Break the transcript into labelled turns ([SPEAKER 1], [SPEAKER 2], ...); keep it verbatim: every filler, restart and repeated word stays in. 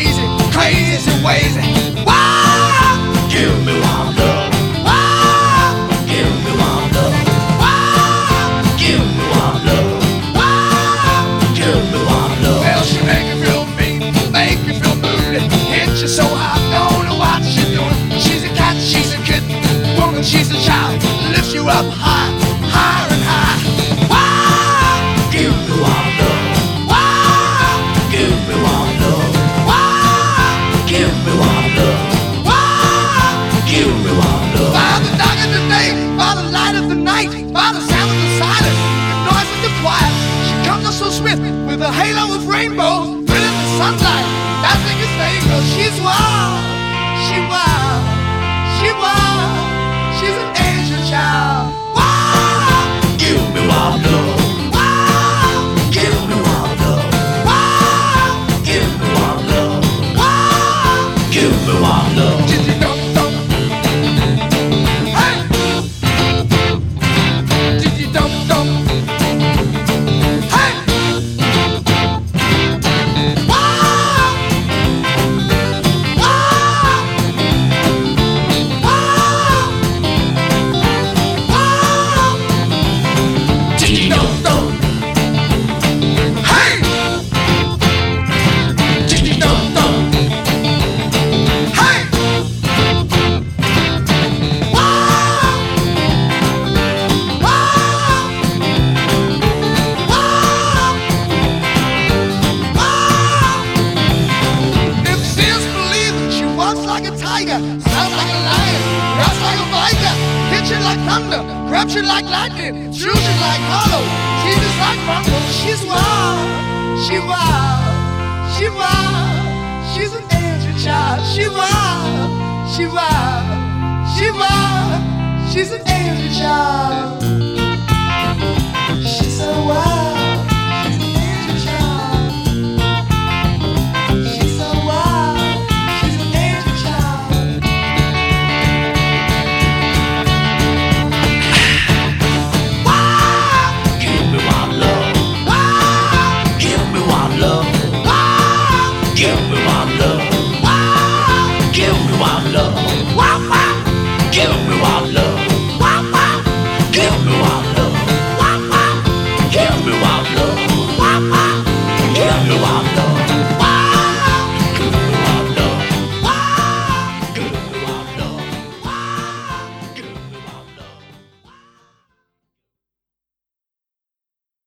[SPEAKER 1] crazy, crazy, crazy. Wow! Give me one love. Wow! Give me one love. Wow! Give me one love. Wow! Give me one love. Well, she make you feel mean, make you feel moody, hit you so hard, don't know what she's doing. She's a cat, she's a kitten, woman, she's a child, lifts you up high, higher and high. Wow! Give me one love. Wow! Give me one love. Wow! Give me one love. Wow! Give me one love. By the dark of the day, by the light of the night, by the sound of the silence, the noise of the quiet, she comes up so swift with a halo of rainbows, brilliant in sunlight. That thing is fake, girl, she's wild. She wild. She wild. She's an angel child. Wow! Give me one love. Wow! Give me one love. Wow! Give me one love. Wow! Give me one love. Did you know? Hey! Did you know? Hey! Wow! Wow! Wow! Wow! Did you know? Hey! Did you know? Hey! Wow! Wow! Wow! Wow! If she's believing, she walks like a tiger, sounds like a lion, runs like a viper, hits you like thunder, grabs you like lightning, shoots you like hollow, teases like rumble. She's wild, she wild, she wild, she's an angel child. She wild, she wild, she wild, she's an angel child. She's so wild, she's an angel child. She's so wild, she's an angel child. Wow! Give me one love. Wow! Give me one love. Wow! Give me one love. Wow! Give me one love.